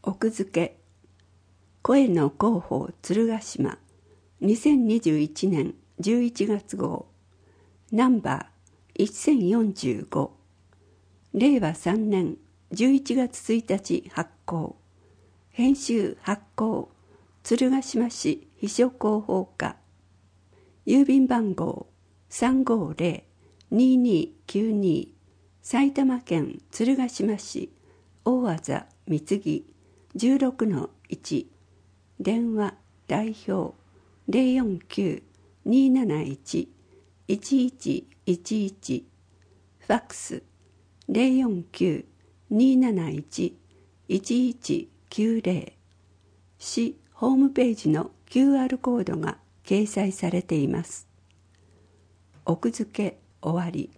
奥付け声の広報鶴ヶ島2021年11月号ナンバー1045令和3年11月1日発行編集発行鶴ヶ島市秘書広報課郵便番号350-2292埼玉県鶴ヶ島市大字三木16-1電話代表049-271-1111ファックス049-271-1190市ホームページの QR コードが掲載されています。奥付け終わり。